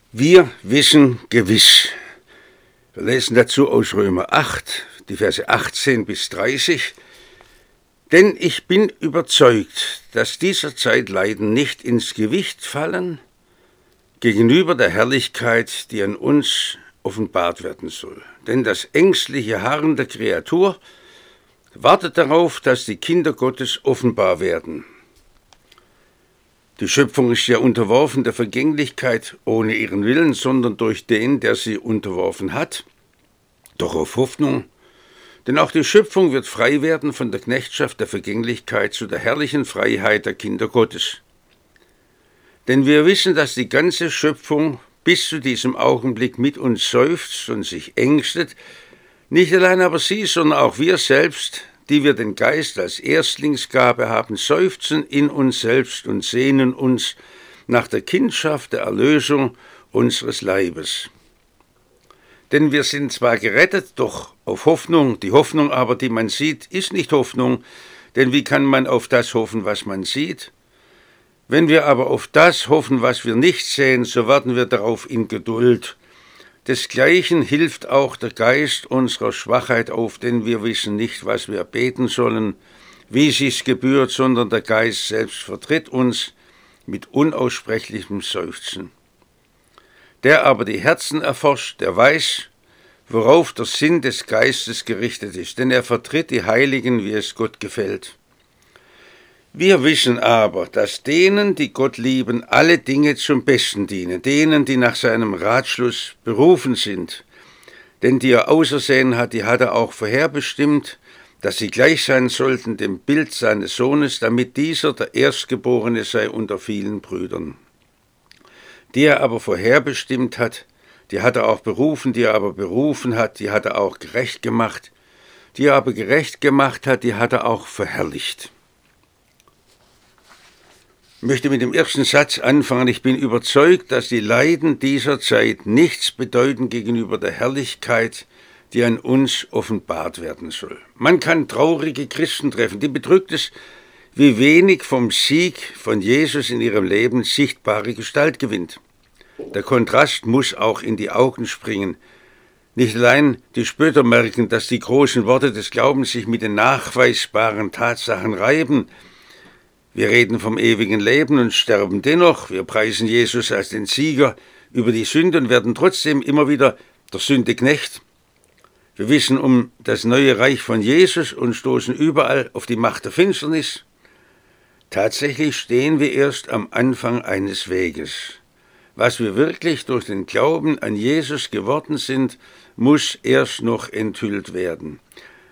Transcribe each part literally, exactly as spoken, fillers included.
Wir wissen gewiss. Wir lesen dazu aus Römer acht, die Verse achtzehn bis dreißig. Denn ich bin überzeugt, dass dieser Zeit Leiden nicht ins Gewicht fallen gegenüber der Herrlichkeit, die an uns offenbart werden soll. Denn das ängstliche Harren der Kreatur wartet darauf, dass die Kinder Gottes offenbar werden. Die Schöpfung ist ja unterworfen der Vergänglichkeit ohne ihren Willen, sondern durch den, der sie unterworfen hat. Doch auf Hoffnung, denn auch die Schöpfung wird frei werden von der Knechtschaft der Vergänglichkeit zu der herrlichen Freiheit der Kinder Gottes. Denn wir wissen, dass die ganze Schöpfung bis zu diesem Augenblick mit uns seufzt und sich ängstet, nicht allein aber sie, sondern auch wir selbst, die wir den Geist als Erstlingsgabe haben, seufzen in uns selbst und sehnen uns nach der Kindschaft der Erlösung unseres Leibes. Denn wir sind zwar gerettet, doch auf Hoffnung, die Hoffnung aber, die man sieht, ist nicht Hoffnung, denn wie kann man auf das hoffen, was man sieht? Wenn wir aber auf das hoffen, was wir nicht sehen, so warten wir darauf in Geduld. Desgleichen hilft auch der Geist unserer Schwachheit auf, denn wir wissen nicht, was wir beten sollen, wie sich's gebührt, sondern der Geist selbst vertritt uns mit unaussprechlichem Seufzen. Der aber die Herzen erforscht, der weiß, worauf der Sinn des Geistes gerichtet ist, denn er vertritt die Heiligen, wie es Gott gefällt. Wir wissen aber, dass denen, die Gott lieben, alle Dinge zum Besten dienen, denen, die nach seinem Ratschluss berufen sind. Denn die er ausersehen hat, die hat er auch vorherbestimmt, dass sie gleich sein sollten dem Bild seines Sohnes, damit dieser der Erstgeborene sei unter vielen Brüdern. Die er aber vorherbestimmt hat, die hat er auch berufen, die er aber berufen hat, die hat er auch gerecht gemacht, die er aber gerecht gemacht hat, die hat er auch verherrlicht. Ich möchte mit dem ersten Satz anfangen. Ich bin überzeugt, dass die Leiden dieser Zeit nichts bedeuten gegenüber der Herrlichkeit, die an uns offenbart werden soll. Man kann traurige Christen treffen, die bedrückt es, wie wenig vom Sieg von Jesus in ihrem Leben sichtbare Gestalt gewinnt. Der Kontrast muss auch in die Augen springen. Nicht allein die Spötter merken, dass die großen Worte des Glaubens sich mit den nachweisbaren Tatsachen reiben. Wir reden vom ewigen Leben und sterben dennoch. Wir preisen Jesus als den Sieger über die Sünde und werden trotzdem immer wieder der Sünde Knecht. Wir wissen um das neue Reich von Jesus und stoßen überall auf die Macht der Finsternis. Tatsächlich stehen wir erst am Anfang eines Weges. Was wir wirklich durch den Glauben an Jesus geworden sind, muss erst noch enthüllt werden.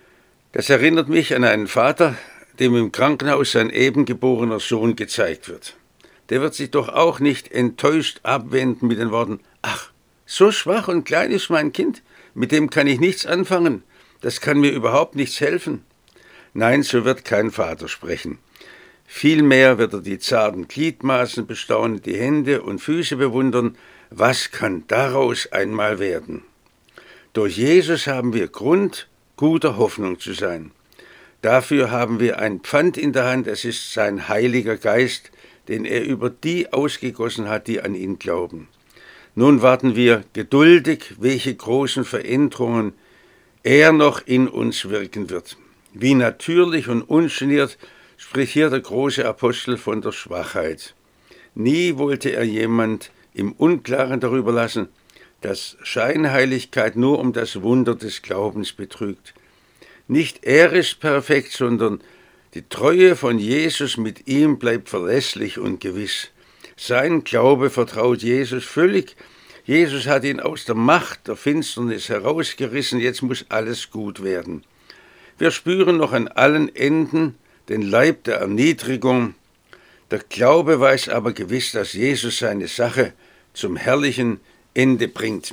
Das erinnert mich an einen Vater, dem im Krankenhaus sein eben geborener Sohn gezeigt wird. Der wird sich doch auch nicht enttäuscht abwenden mit den Worten: Ach, so schwach und klein ist mein Kind, mit dem kann ich nichts anfangen, das kann mir überhaupt nichts helfen. Nein, so wird kein Vater sprechen. Vielmehr wird er die zarten Gliedmaßen bestaunen, die Hände und Füße bewundern. Was kann daraus einmal werden? Durch Jesus haben wir Grund, guter Hoffnung zu sein. Dafür haben wir ein Pfand in der Hand, es ist sein Heiliger Geist, den er über die ausgegossen hat, die an ihn glauben. Nun warten wir geduldig, welche großen Veränderungen er noch in uns wirken wird. Wie natürlich und ungeniert spricht hier der große Apostel von der Schwachheit. Nie wollte er jemand im Unklaren darüber lassen, dass Scheinheiligkeit nur um das Wunder des Glaubens betrügt. Nicht er ist perfekt, sondern die Treue von Jesus mit ihm bleibt verlässlich und gewiss. Sein Glaube vertraut Jesus völlig. Jesus hat ihn aus der Macht der Finsternis herausgerissen, jetzt muss alles gut werden. Wir spüren noch an allen Enden den Leib der Erniedrigung. Der Glaube weiß aber gewiss, dass Jesus seine Sache zum herrlichen Ende bringt.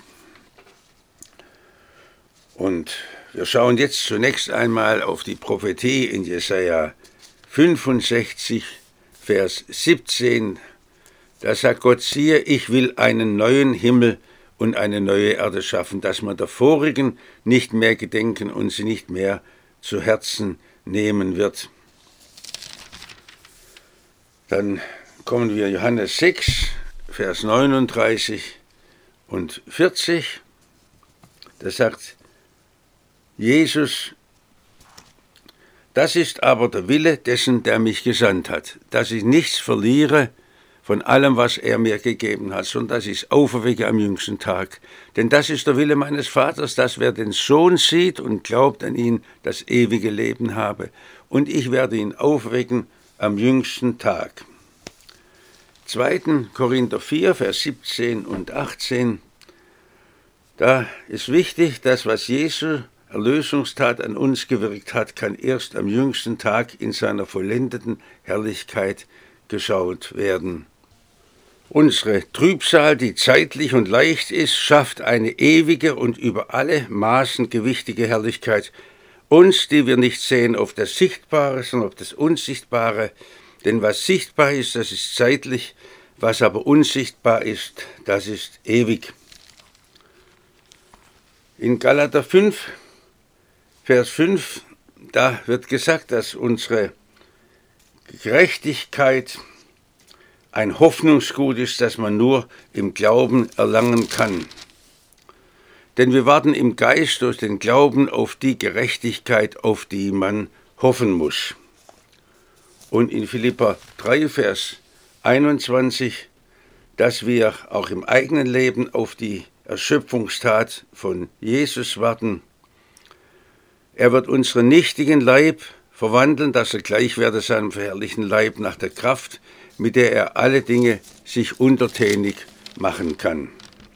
Und wir schauen jetzt zunächst einmal auf die Prophetie in Jesaja fünfundsechzig, Vers siebzehn. Da sagt Gott: Siehe, ich will einen neuen Himmel und eine neue Erde schaffen, dass man der vorigen nicht mehr gedenken und sie nicht mehr zu Herzen nehmen wird. Dann kommen wir Johannes sechs, Vers neununddreißig. und vierzig, da sagt Jesus: Das ist aber der Wille dessen, der mich gesandt hat, dass ich nichts verliere von allem, was er mir gegeben hat, sondern dass ich es auferwecke am jüngsten Tag. Denn das ist der Wille meines Vaters, dass wer den Sohn sieht und glaubt an ihn, das ewige Leben habe. Und ich werde ihn aufwecken am jüngsten Tag. zweiter Korinther vier, Vers siebzehn und achtzehn. Da ist wichtig, dass was Jesu Erlösungstat an uns gewirkt hat, kann erst am jüngsten Tag in seiner vollendeten Herrlichkeit geschaut werden. Unsere Trübsal, die zeitlich und leicht ist, schafft eine ewige und über alle Maßen gewichtige Herrlichkeit. Uns, die wir nicht sehen auf das Sichtbare, sondern auf das Unsichtbare. Denn was sichtbar ist, das ist zeitlich, was aber unsichtbar ist, das ist ewig. In Galater fünf, Vers fünf, da wird gesagt, dass unsere Gerechtigkeit ein Hoffnungsgut ist, das man nur im Glauben erlangen kann. Denn wir warten im Geist durch den Glauben auf die Gerechtigkeit, auf die man hoffen muss. Und in Philipper drei, Vers einundzwanzig, dass wir auch im eigenen Leben auf die Erschöpfungstat von Jesus warten. Er wird unseren nichtigen Leib verwandeln, dass er gleich werde seinem verherrlichten Leib nach der Kraft, mit der er alle Dinge sich untertänig machen kann.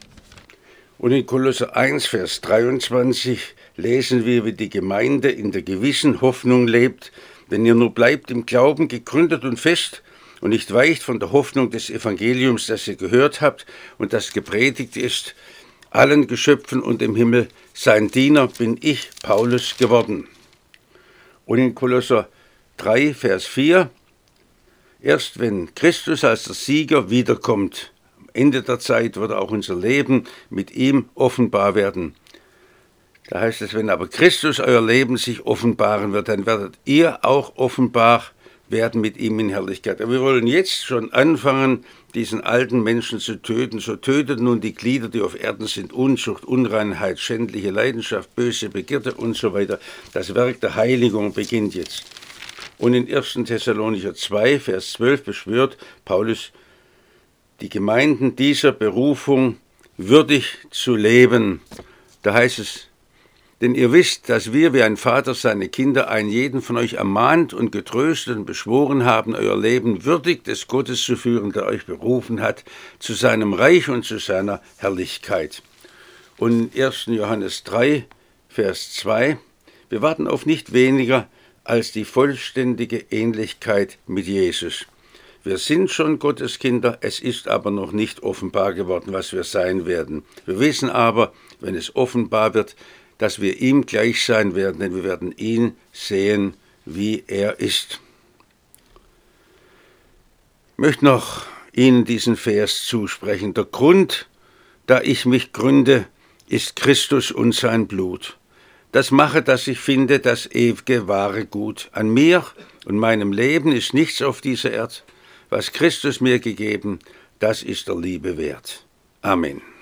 Und in Kolosser eins, Vers dreiundzwanzig lesen wir, wie die Gemeinde in der gewissen Hoffnung lebt, wenn ihr nur bleibt im Glauben gegründet und fest und nicht weicht von der Hoffnung des Evangeliums, das ihr gehört habt und das gepredigt ist, allen Geschöpfen und im Himmel, sein Diener bin ich, Paulus, geworden. Und in Kolosser drei, Vers vier, erst wenn Christus als der Sieger wiederkommt, am Ende der Zeit wird auch unser Leben mit ihm offenbar werden. Da heißt es, wenn aber Christus euer Leben sich offenbaren wird, dann werdet ihr auch offenbar werden mit ihm in Herrlichkeit. Aber wir wollen jetzt schon anfangen, diesen alten Menschen zu töten. So tötet nun die Glieder, die auf Erden sind, Unzucht, Unreinheit, schändliche Leidenschaft, böse Begierde und so weiter. Das Werk der Heiligung beginnt jetzt. Und in erster Thessalonicher zwei, Vers zwölf beschwört Paulus die Gemeinden dieser Berufung würdig zu leben. Da heißt es: Denn ihr wisst, dass wir wie ein Vater seine Kinder einen jeden von euch ermahnt und getröstet und beschworen haben, euer Leben würdig des Gottes zu führen, der euch berufen hat, zu seinem Reich und zu seiner Herrlichkeit. Und in erster Johannes drei, Vers zwei, wir warten auf nicht weniger als die vollständige Ähnlichkeit mit Jesus. Wir sind schon Gottes Kinder, es ist aber noch nicht offenbar geworden, was wir sein werden. Wir wissen aber, wenn es offenbar wird, dass wir ihm gleich sein werden, denn wir werden ihn sehen, wie er ist. Ich möchte noch Ihnen diesen Vers zusprechen. Der Grund, da ich mich gründe, ist Christus und sein Blut. Das mache, dass ich finde, das ewige, wahre Gut. An mir und meinem Leben ist nichts auf dieser Erde. Was Christus mir gegeben, das ist der Liebe wert. Amen.